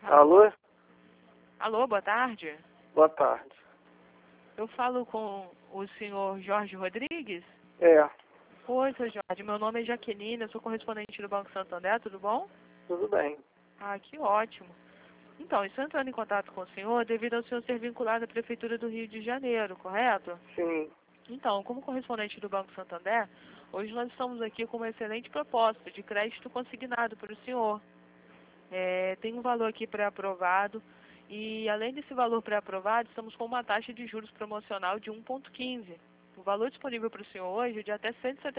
Alô? Alô, boa tarde. Boa tarde. Eu falo com o senhor Jorge Rodrigues? É, Oi, seu Jorge. Meu nome é Jaqueline, eu sou correspondente do Banco Santander, tudo bom? tudo bem. Ah, que ótimo. Então, estou entrando em contato com o senhor devido ao senhor ser vinculado à Prefeitura do Rio de Janeiro, correto? Sim. Então, como correspondente do Banco Santander, hoje nós estamos aqui com uma excelente proposta de crédito consignado para o senhor. Tem um valor aqui pré-aprovado e, além desse valor pré-aprovado, estamos com uma taxa de juros promocional de 1,15. O valor disponível para o senhor hoje é de até R$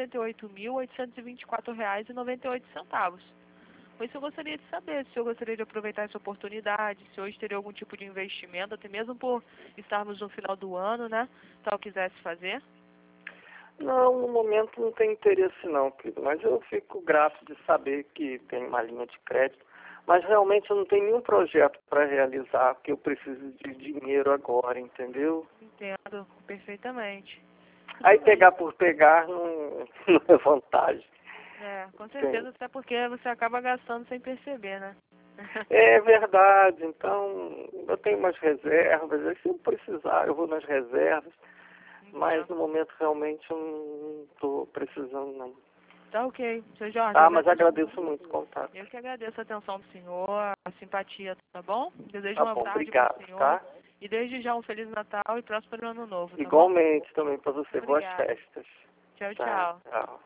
178.824,98. Pois eu gostaria de saber se o senhor gostaria de aproveitar essa oportunidade, se hoje teria algum tipo de investimento, até mesmo por estarmos no final do ano, né? Tal quisesse fazer. Não, no momento não tem interesse não, querido, mas eu fico grato de saber que tem uma linha de crédito, mas realmente eu não tenho nenhum projeto para realizar, porque eu preciso de dinheiro agora, entendeu? Entendo perfeitamente. Aí pegar por pegar não, não é vantagem. Com certeza, até porque você acaba gastando sem perceber, né? É verdade, então eu tenho umas reservas, aí se eu precisar eu vou nas reservas, mas no momento realmente eu não estou precisando não. Tá ok, seu Jorge. Tá, mas agradeço muito o contato. Eu que agradeço a atenção do senhor, a simpatia, tá bom? Desejo Tá uma bom, tarde para obrigado, o senhor. tá? E desde já um Feliz Natal e próspero Ano Novo, tá bom? Igualmente também para você, boas Obrigada. festas. Tchau, Tá, tchau. tchau.